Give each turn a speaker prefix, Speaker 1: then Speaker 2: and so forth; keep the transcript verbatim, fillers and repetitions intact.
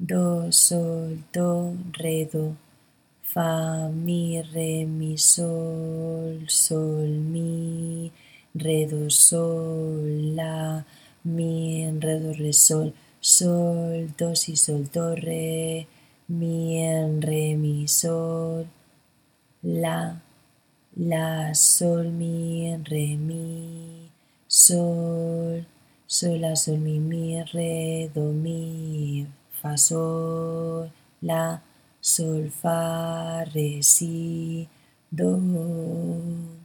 Speaker 1: do, sol, do, re, do, fa, mi, re, mi, sol, sol, mi, re, do, sol, la, mi, re, do, re, sol, sol, do, si, sol, do, re, mi, re, mi, sol, la, la, sol, mi, re, mi, sol, sol, la, sol, mi, mi, re, do, mi, fa, sol, la, sol, fa, re, si, do.